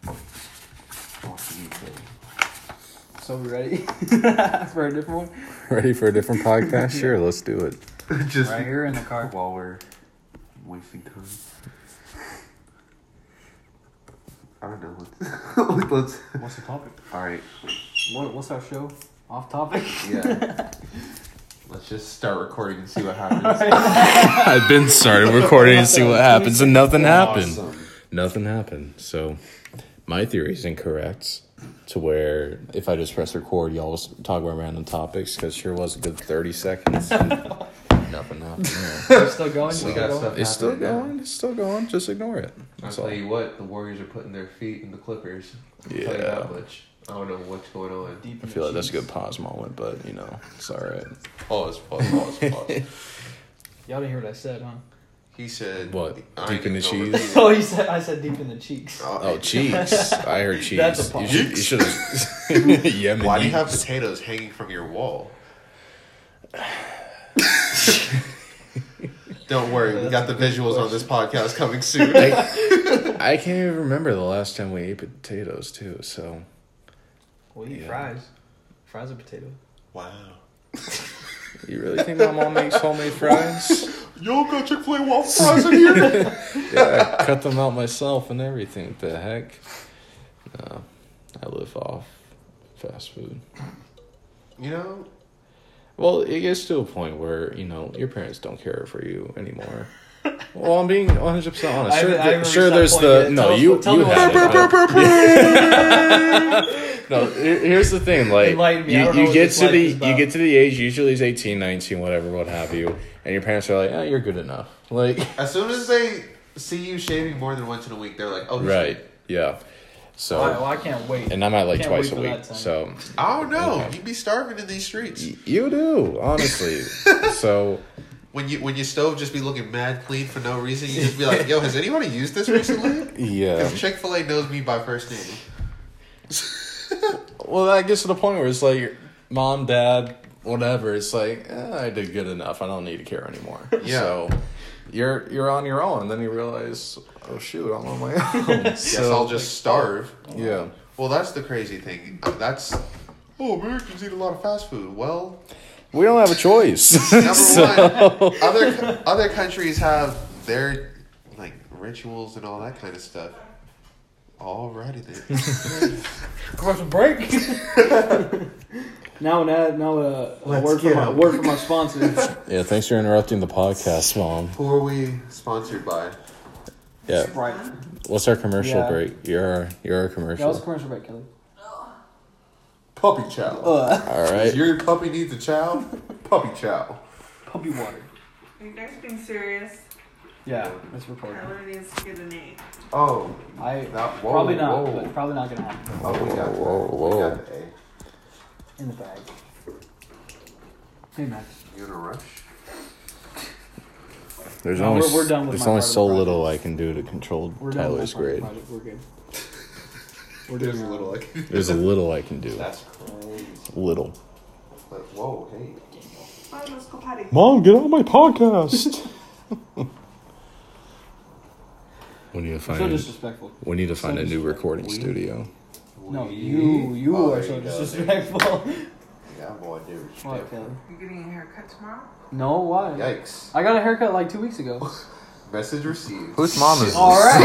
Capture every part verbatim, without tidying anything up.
So we ready for a different one? Ready for a different podcast? Sure, let's do it. Just right here in the car while we're wasting time. I don't know. Let's, let's. What's the topic? All right. What, what's our show? Off topic? Yeah. Let's just start recording and see what happens. I've been started recording and see what happens, and nothing happened. Awesome. Nothing happened. So my theory is incorrect. To where if I just press record, y'all just talk about random topics, because sure was a good thirty seconds. Nothing happened. We're still going. So, we got going? stuff It's still now. going. It's still going. Just ignore it. I'll That's tell all. you what, the Warriors are putting their feet in the Clippers. I'll tell you Yeah. that much. I don't know what's going on. Deep I in feel the like that's a cheeks. good pause moment, but you know, it's all right. Pause, pause, pause, pause. Y'all didn't hear what I said, huh? He said... What? I Deep in the didn't know cheese? what- Oh, he said. I said deep in the cheeks. Oh, cheese. I heard cheese. That's a you pause. should, you should have. Yemen Why do you yeast. have potatoes hanging from your wall? Don't worry, we got the visuals on this podcast coming soon. I, I can't even remember the last time we ate potatoes too. So We eat Yeah. fries. Fries are potato. Wow. you really think my mom makes homemade fries? Y'all got Chick-fil-A waffle fries in here? Yeah, I cut them out myself and everything. What the heck? No, I live off fast food. You know, Well, it gets to a point where, you know, your parents don't care for you anymore. Well, I'm being one hundred percent honest. I Sure, haven't- I there- haven't sure reached there's that the... point yet. No, Tell us you, what- tell you me what had it. No, here- here's the thing. Like, Enlighten me. I you, don't know you what get this to life the is you about. get to the age, usually it's eighteen, nineteen, whatever, what have you, and your parents are like, oh, you're good enough. Like, as soon as they see you shaving more than once in a week, they're like, oh, right, yeah. So... Well, I can't wait. And I'm at like Can't twice a wait for week. that time. So I don't know. Okay. You'd be starving in these streets. y- you do, honestly. So When you when your stove just be looking mad clean for no reason, you just be like, yo, has anybody used this recently? yeah. Because Chick-fil-A knows me by first name. Well, that gets to the point where it's like, mom, dad, whatever. It's like, eh, I did good enough. I don't need to care anymore. Yeah. So you're you're on your own. And then you realize, oh shoot, I'm on my own. Guess I'll just starve. Yeah. Well, that's the crazy thing. That's, oh, Americans eat a lot of fast food. Well, We don't have a choice. number So- one, other other countries have their like rituals and all that kind of stuff. Alrighty then. Commercial break. now, now, now, uh, a Let's word get from our up. word from our sponsors. Yeah, thanks for interrupting the podcast, Mom. Who are we sponsored by? Yeah. Right. What's our commercial Yeah. break? You're our, you're our That was a commercial. commercial break, Kelly. Puppy chow. Uh, All If right. your puppy needs a chow, puppy chow. puppy water. Are you guys being serious? Yeah, it's recording. Tyler needs to get an eight. Oh, I that, whoa, probably not, whoa. but probably not gonna happen. Oh, we got Whoa, that. whoa. We got the A. In the bag. Hey, Max. You in a rush? There's No, only we're- we're done with there's my only part of so the little I can do to control We're done with Tyler's my part of the grade. project. We're good. We're There's doing a little like. There's a little I can do. That's crazy. Little. But, whoa, hey. Oh, let's go potty. Mom, get on my podcast. we need to I'm find. so a, disrespectful. we need to find so a new disrespectful. recording We- studio. No, We- you you Oh, are there so you go. disrespectful. Yeah, boy, dude. What, Kelly? You getting a haircut tomorrow? No, why? Yikes. I got a haircut like two weeks ago. Message received. Whose mom is this? All right.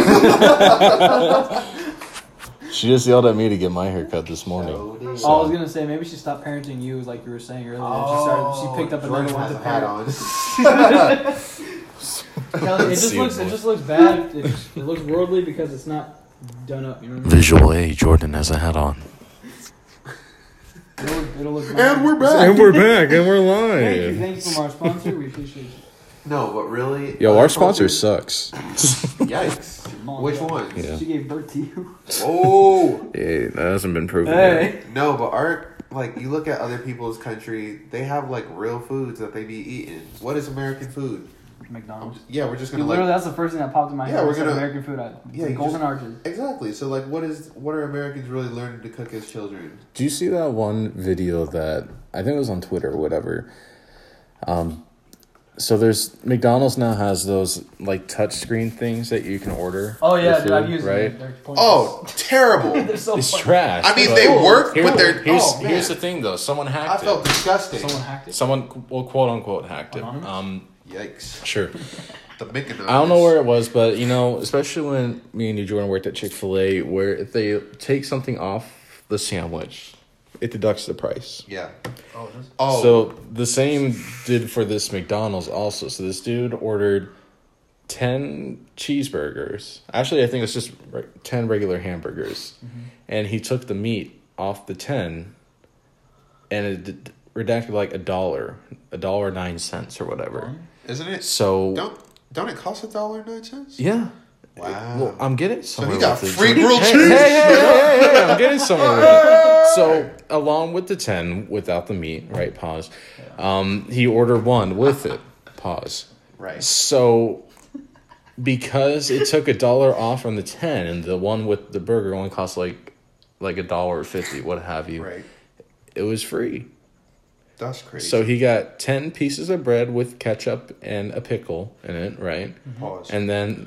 She just yelled at me to get my haircut this morning. So did- Oh, I was gonna say maybe she stopped parenting you, like you were saying earlier. she started. She picked up Jordan another one has to a hat parent. on. Kelly, it just See looks. it, It just looks bad. It, just, it looks worldly because it's not done up. You know what I mean? Visual A, Jordan has a hat on. It'll, it'll look. And we're back. And we're back, and we're Thank you. live. Thanks from our sponsor. We appreciate you. No, but really. Yo, other our sponsor cultures- sucks. Yikes. Mom, Which yeah. one? Yeah. She gave birth to you. Oh. Hey, that hasn't been proven yet. Hey. No, but our. Like, you look at other people's country, they have, like, real foods that they be eating. What is American food? McDonald's. Yeah, we're just You gonna, literally, like... that's the first thing that popped in my Yeah, head. we're was, like, gonna- American food. I, Yeah, the you Golden just- Arches. Exactly. So, like, what is... What are Americans really learning to cook as children? Do you see that one video that I think it was on Twitter or whatever? Um, So there's McDonald's now has those like touch screen things that you can order. Oh yeah, your dude, I've food, used right? them. They're pointless. Oh, terrible. They're so It's funny. trash. I mean, but- they Oh, work, Here- but they're. here's oh, man. here's the thing though. Someone I hacked felt it. disgusting. Someone hacked it. Someone, well, quote unquote, hacked it. Anonymous? Um, Yikes. sure. The Mickey I don't know where it was, but you know, especially when me and you, Jordan, worked at Chick Fil A, where if they take something off the sandwich, it deducts the price. Yeah. Oh, it is? Oh. So the same did for this McDonald's also. So this dude ordered ten cheeseburgers. Actually, I think it's just re- ten regular hamburgers, Mm-hmm. and he took the meat off the ten, and it d- redacted like a dollar, a dollar nine cents or whatever. Isn't it? So Don't don't it cost a dollar and nine cents? yeah. Wow. Well, I'm getting So somewhere. he got with it. free So- grilled hey, cheese. Hey, hey, hey, hey, hey, I'm getting somewhere with it. So, along with the ten without the meat, right? Pause. Um, he ordered one with it. Pause. Right. So, because it took a dollar off from the ten, and the one with the burger only cost like like a dollar fifty, what have you. Right. It was free. That's crazy. So he got ten pieces of bread with ketchup and a pickle in it, right? Pause. And then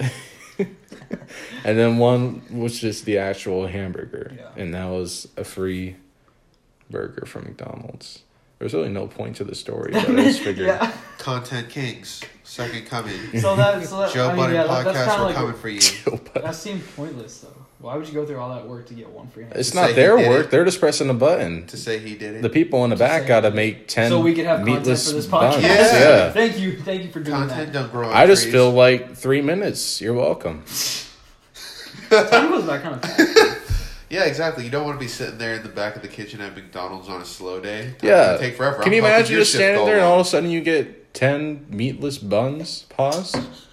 and then one was just the actual hamburger. Yeah. And that was a free burger from McDonald's. There's really no point to the story, but I just figured Yeah. Content Kings, second coming. So that, so that Joe I mean, Budden yeah, that, that's podcast, kind we're of like coming for you. that seemed pointless though. Why would you go through all that work to get one free? It's To not say their he did work. it. They're just pressing a button. To say he did it. The people in the back say- got to make ten So we could have content meatless for this podcast. buns. Yeah. Yeah. Thank you, thank you for doing Content don't grow on I just trees. feel like three minutes. You're welcome. that. Time goes by kind of fast. Yeah, exactly. You don't want to be sitting there in the back of the kitchen at McDonald's on a slow day. That's Yeah. gonna take forever. Can I'm you hoping imagine your just shift standing go there and long. all of a sudden you get ten meatless buns? Pause.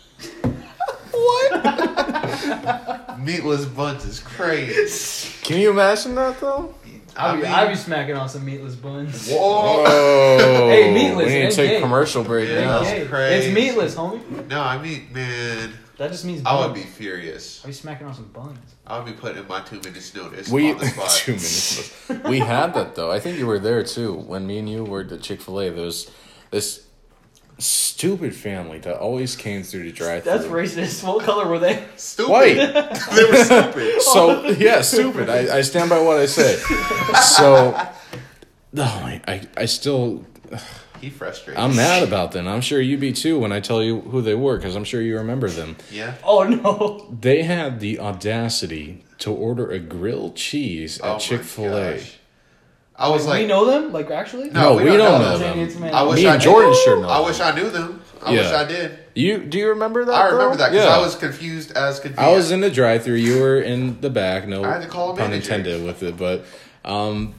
Meatless buns is crazy. Can you imagine that though? I'd be, I mean- I'd be smacking on some meatless buns. Whoa. Oh, Hey, meatless, We need ain't to take gay. a commercial break Yeah. now. That's Okay, crazy. it's meatless, homie. No, I mean, man, That just means I buns. would be furious. I'd be smacking on some buns. I would be putting in my two minutes notice We on the spot. two minutes. We had that though. I think you were there too when me and you were at Chick Fil A. There was this stupid family that always came through to drive. That's racist. What color were they? Stupid. White. They were stupid. So yeah, stupid. I, I stand by what I say. So, no, I, I I still He frustrated. I'm mad about them. I'm sure you be too when I tell you who they were because I'm sure you remember them. Yeah. Oh no. They had the audacity to order a grilled cheese at Oh my Chick Fil A. gosh. I was we like, know them? Like actually? No, we, we don't, don't know know them. It's man. I wish Me I and did. Jordan sure know. I them. wish I knew them. I Yeah. wish I did. You do you remember that? I remember though? that because Yeah. I was confused as confused. I was in the drive-through. You were in the back. No I had to call a pun manager. intended with it, but um,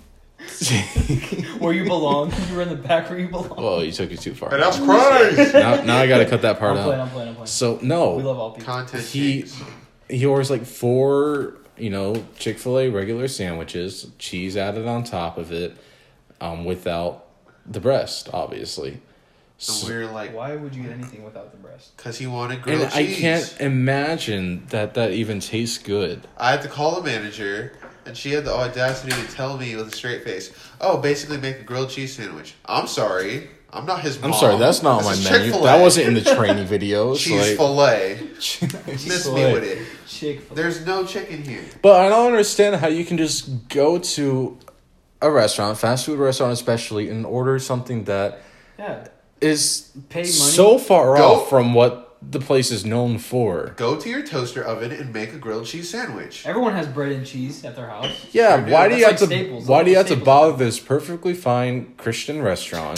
Where you belong. You were in the back where you belong. well, you took it too far. And that's crazy. Now, now I got to cut that part I'm playing, out. I'm playing, I'm playing. So no, We love all people. Content He- kings. he orders like four, you know, Chick Fil A regular sandwiches, cheese added on top of it, um, without the breast, obviously. And we were like, Why would you get anything without the breast? because he wanted grilled And I cheese. can't imagine that that even tastes good. I had to call the manager, and she had the audacity to tell me with a straight face, "Oh, basically make a grilled cheese sandwich." I'm sorry, I'm not his mom. I'm sorry, that's not on This my is menu. Chick-fil-A. That wasn't in the training videos. cheese like, fillet. Miss me Chick-fil-A. with it. Chick-fil-A. There's no chicken here. But I don't understand how you can just go to a restaurant, fast food restaurant especially, and order something that Yeah. is Pay money. so far Go- off from what the place is known for. Go to your toaster oven and make a grilled cheese sandwich. Everyone has bread and cheese at their house. Yeah, Sure do. why do you That's have like to? Staples. Why do you have Staples. to bother this perfectly fine Christian restaurant?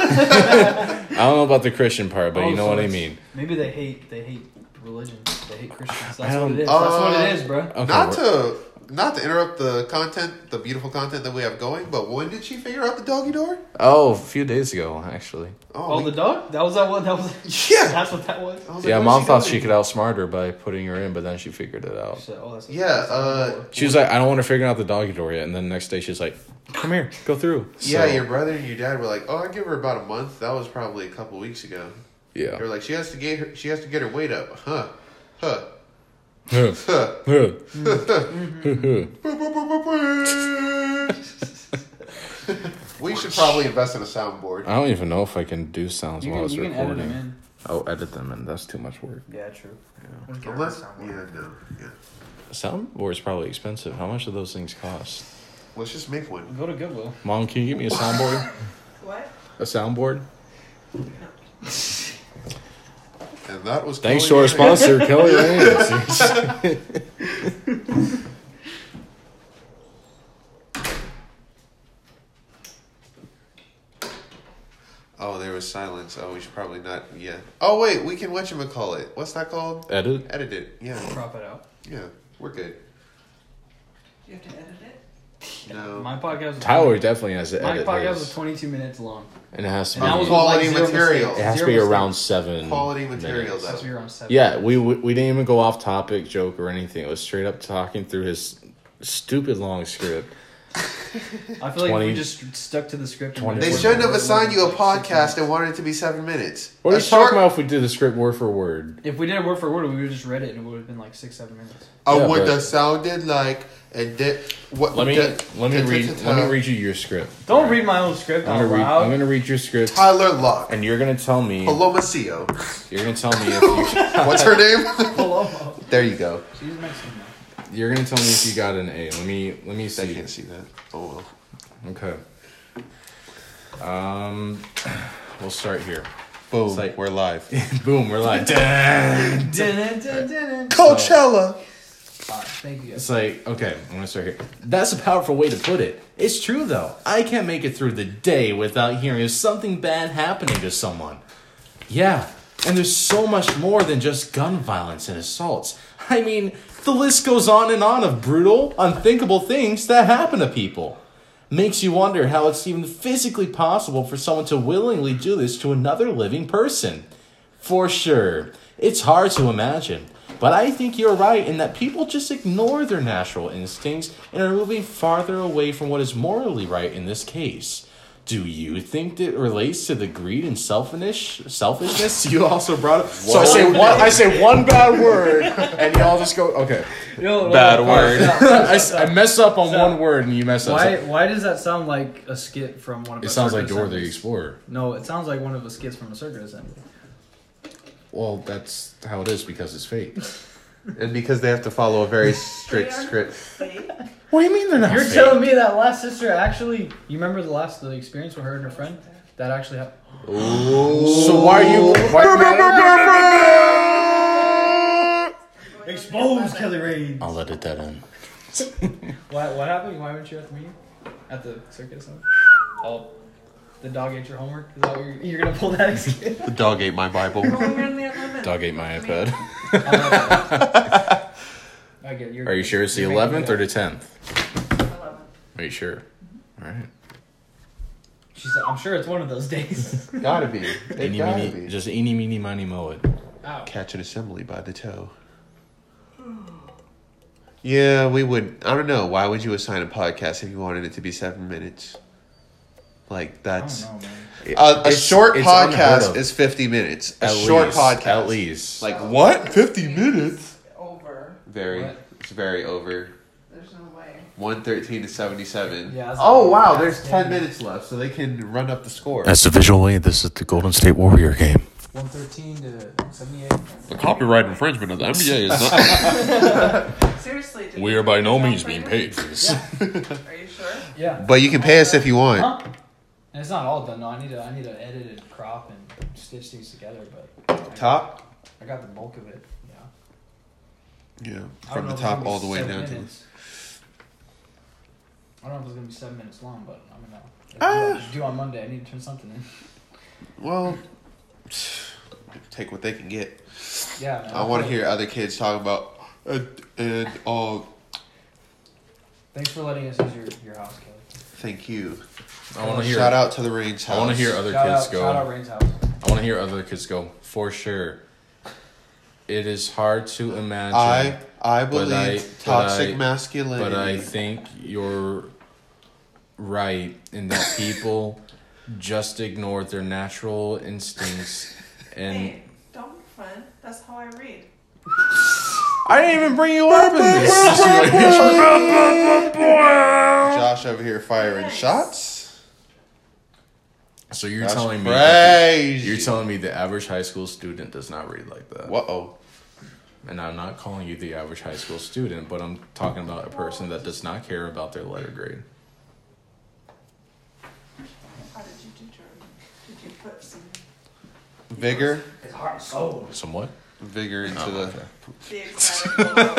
I don't know about the Christian part, but Oh, you know so what I it's- mean. Maybe they hate they hate religion. They hate Christians. I That's don't- what it is. That's what Uh, it is, bro. Okay, not we're- to not to interrupt the content, the beautiful content that we have going, but when did she figure out the doggy door? Oh, a few days ago, actually. Oh, we- the dog? That was that one. That was. Yeah. That's what that was. I was like, Yeah, where's mom thought going? she could outsmart her by putting her in, but then she figured it out. She said, oh, that's Yeah, that's uh, the door. She was like, I don't want to figure out the doggy door yet. And then the next day she's like, come here, go through. Yeah, So, your brother and your dad were like, "Oh, I give her about a month." That was probably a couple weeks ago. They Yeah. were like, "She has to get her. She has to get her weight up." Huh? Huh? Huh. Huh? Huh. We should probably invest in a soundboard. I don't even know if I can do sounds You while can, it's you can recording. edit them in. Oh, edit them in. That's too much work. Yeah, true. Yeah. Unless, yeah, no, yeah. A soundboard's probably expensive. How much do those things cost? Let's just make one. Go to Goodwill. Mom, can you get me a soundboard? What? A soundboard? And that was. Thanks to Kelly our Rand. sponsor, Kelly Rains. Oh, there was silence. Oh, we should probably not. Yeah. Oh wait, we can whatchamacallit it. What's that called? Edit? Edit it. Yeah. Crop it out. Yeah. We're good. You have to edit it? No. My podcast. Was Tyler definitely has to My edit podcast his. was twenty-two minutes long. And it has to And that be, was Quality with, like, zero material. mistakes. it has to Zero be mistakes. around seven Quality material, minutes. though. Supposed to be around seven. Yeah, we, we we didn't even go off topic, joke, or anything. It was straight up talking through his stupid long script. I feel like twenty we just stuck to the script. and twenty went They for shouldn't it. have assigned you a Like six podcast and minutes. wanted it to be seven minutes. What are A you short- talking about if we did the script word for word? If we did it word for word, we would have just read it and it would have been like six, seven minutes. Oh, Yeah, what but- that sounded like, and did what? Let me did- let me did- read did- let me read you your script. Don't read my own script I'm out gonna read loud. I'm gonna read your script, Tyler Locke. and you're gonna tell me Palomacio. you're gonna tell me if you What's her name? Palomo. There you go. She's Mexican now. you're gonna tell me if you got an A. Let me let me I see. can't see that. Oh well. Okay. Um, we'll start here. Boom. It's like- We're live. Boom, we're live. Dun. Coachella. Alright, thank you. It's like, okay, I'm gonna start here. That's a powerful way to put it. It's true though. I can't make it through the day without hearing of something bad happening to someone. Yeah, and there's so much more than just gun violence and assaults. I mean, the list goes on and on of brutal, unthinkable things that happen to people. Makes you wonder how it's even physically possible for someone to willingly do this to another living person. For sure, it's hard to imagine. But I think you're right in that people just ignore their natural instincts and are moving farther away from what is morally right in this case. Do you think that relates to the greed and selfish selfishness you also brought up? So I say one, I say one bad word, and y'all just go, okay. Yo, Bad no, word. stop, stop, I, stop, I stop. mess up on Stop. one word, and you mess up. Why, So- why does that sound like a skit from one of it a sounds like circus Dora the assemblies? Explorer. No, it sounds like one of the skits from a circus assembly. Well, that's how it is because it's fake. And because they have to follow a very strict They are script. fake. What do you mean they're not You're fake? telling me that last sister actually? You remember the last the experience with her and her friend that actually happened? So why are you? Why, Expose Kelly Rain. I'll let it that in. What what happened? Why weren't you at the meeting? At the circus? Oh, the dog ate your homework. Is that what you're, you're gonna pull that excuse? The dog ate my Bible. Well, we're in the eleventh. Dog ate my iPad. I get you're, Are you sure it's the you're making eleventh it or up. the tenth? eleven. Are you sure? All right. She said, I'm sure it's one of those days. Gotta be. It Eeny, gotta meeny, be. just eeny, meeny, miny, moe it. Ow. Catch an assembly by the toe. Yeah, we would. I don't know. Why would you assign a podcast if you wanted it to be seven minutes? Like I that's don't know, man. a, a It's- short it's unheard podcast of. is fifty minutes. A At short least, podcast, At least. Like what? Fifty minutes? Over. Very. What? It's very over. There's no way. One thirteen to seventy-seven. Yeah, that's oh like- wow, that's there's ten ten. minutes left, so they can run up the score. As the visual aid, this is the Golden State Warrior game. one thirteen to seventy-eight. The copyright infringement of the N B A is not. Seriously. did We you are by get no the means job being training? paid for this. Are you sure? Yeah. But you can pay us if you want. Huh? And it's not all done. No, I need to. I need to edit and crop and stitch these together. But I, Top. I got the bulk of it. Yeah. Yeah, I don't from know the if it's top gonna be all the way seven down to. minutes. I don't know if it's gonna be seven minutes long, but I'm gonna. Ah. It's due on Monday. I need to turn something in. Well, take what they can get. Yeah. Man, I want to hear other kids talk about and and all. Thanks for letting us use your, your house, Kelly. Thank you. I want to hear. Shout out to the Reigns house. I want to hear other Shout kids out, go. shout out Rain's house. I want to hear other kids go. For sure. It is hard to imagine. I I But believe I- but toxic I- masculinity. But I think you're right in that people just ignore their natural instincts and Hey, don't be fun. That's how I read. I didn't even bring you up in this situation. Josh over here firing shots. So you're That's telling me that the- crazy. you're telling me the average high school student does not read like that. Whoa. And I'm not calling you the average high school student, but I'm talking about a person that does not care about their letter grade. How did you determine? Did you put some Vigor? It's heart and soul. Somewhat. Vigor into Oh, the. okay. the excited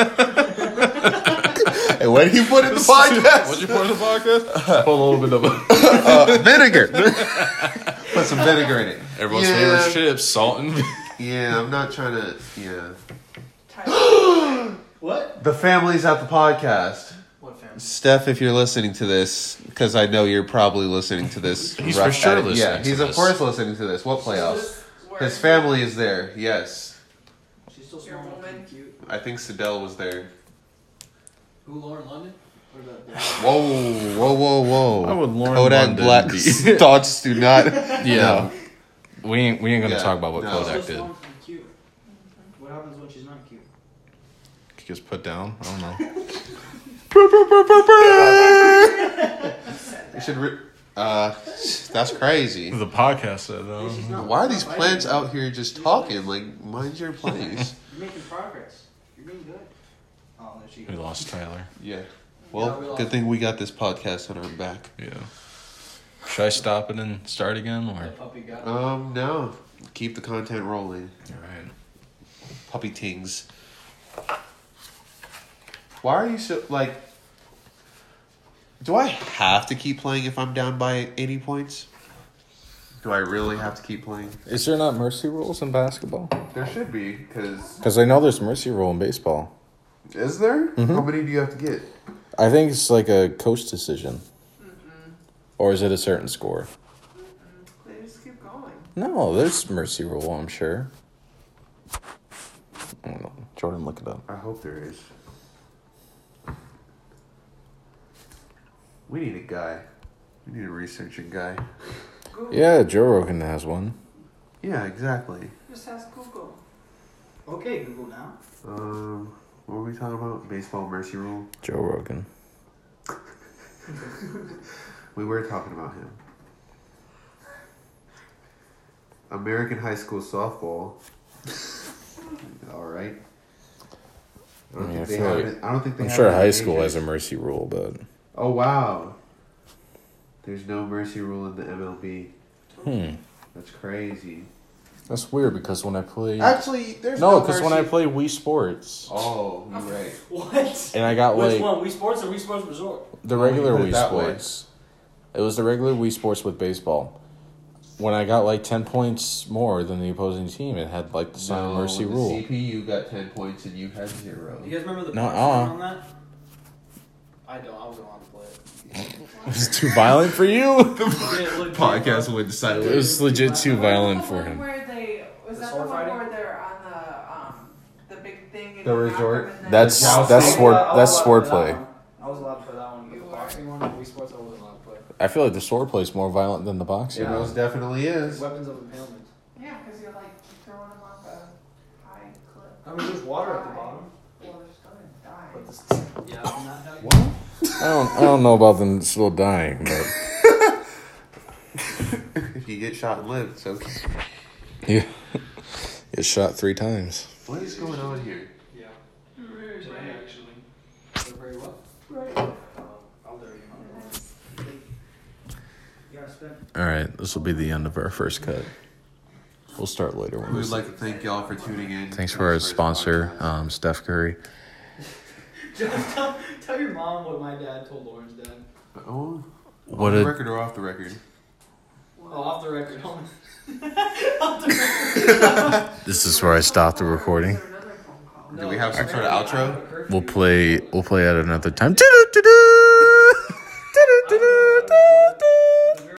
logo? Hey, what did he put in the podcast? What'd you put in the podcast? Put a little bit of uh, vinegar. Put some vinegar in it. everyone's Yeah. favorite chips, salt and. Yeah, I'm not trying to. Yeah. Tyler. What? The family's at the podcast. What family? Steph, if you're listening to this, because I know you're probably listening to this. He's rough for sure edit. listening Yeah, to he's of this. course listening to this. What playoffs? Where- His family is there. Yes, She's still Your small woman. and cute. I think Sidell was there. Who, Lauren London? Or the Whoa, whoa, whoa, whoa! Why would Lauren Kodak London Black's be- thoughts do not. Yeah. We ain't we ain't gonna Yeah, talk about what no. Kodak She's did. still small and cute. What happens when she's not cute? He gets put down. I don't know. You should. Re- uh, that's crazy. The podcast said though. She's not- Why are these plants out here just talking? Like, mind your place. You're making progress. You're doing good. Oh, there she We goes. lost Tyler. Yeah. Yeah, we Well, lost good thing we got this podcast on our back. Yeah. Should I stop it and start again, or? The puppy got Um, no. Keep the content rolling. All right. Puppy tings. Why are you so like? Do I have to keep playing if I'm down by eighty points? Do I really have to keep playing? Is there not mercy rules in basketball? There should be, because Because I know there's mercy rule in baseball. is there? Mhm. How many do you have to get? I think it's like a coach decision. Or is it a certain score? They just keep going. No, there's mercy rule, I'm sure. I don't know. Jordan, look it up. I hope there is. We need a guy. We need a researching guy. Google. Yeah, Joe Rogan has one. Yeah, exactly. Just ask Google. Okay, Google now. Um, what were we talking about? Baseball mercy rule. Joe Rogan. We were talking about him. American high school softball. All right. I don't I mean, I think they feel have like- it. I don't think they I'm have sure it in high the school majors. has a mercy rule, but Oh wow. There's no mercy rule in the M L B. hmm, That's crazy. that's weird because when I play Actually, there's no, no, because when I mercy- play Wii Sports Oh, you're right. What? and I got Which like one? Wii Sports or Wii Sports Resort? the Oh, regular you put it Wii that way. Sports. It was the regular Wii Sports with baseball. When I got like ten points more than the opposing team, it had like the sign No, mercy the rule. C P U got ten points and you had zero. You guys remember the No, punch uh. line on that? I don't. I wasn't allowed to play it. It's too violent for you. Yeah, legit, Podcast bro. went It silent. was legit too violent Was for that the him. one where they was The that the sword one fighting? where they're on the um the big thing in The resort? and then- That's Jousting. that's sword I was that's allowed to sword play play. that one. I was allowed to play that one. You The were? boxing one, Wii Sports, I wasn't allowed to play. I feel like the sword play is more violent than the boxing. It most definitely is. Weapons of impalement. Yeah, because you're like throwing them off a high cliff. I mean, there's water at the bottom. Well, they're still gonna die. But this, yeah, I'm not dying. What? I don't I don't know about them still dying, but If you get shot and live, it's okay. yeah, get shot three times. What is going on here? Yeah. Today, actually. They're very well. Right. Uh, I'll do it. You gotta spend. All right, this will be the end of our first cut. We'll start later. When We would this- like to thank y'all for tuning in. Thanks for our this sponsor, podcast. um, Steph Curry. Just tell, tell your mom what my dad told Lauren's dad. Oh, What on the did- record or off the record? Oh, off the record. Hold on. Off the record. This is where I stop the recording. Is there another phone call? Do we have some sort of outro? We'll play. We'll play at another time. Do-do-do-do. Do-do-do-do.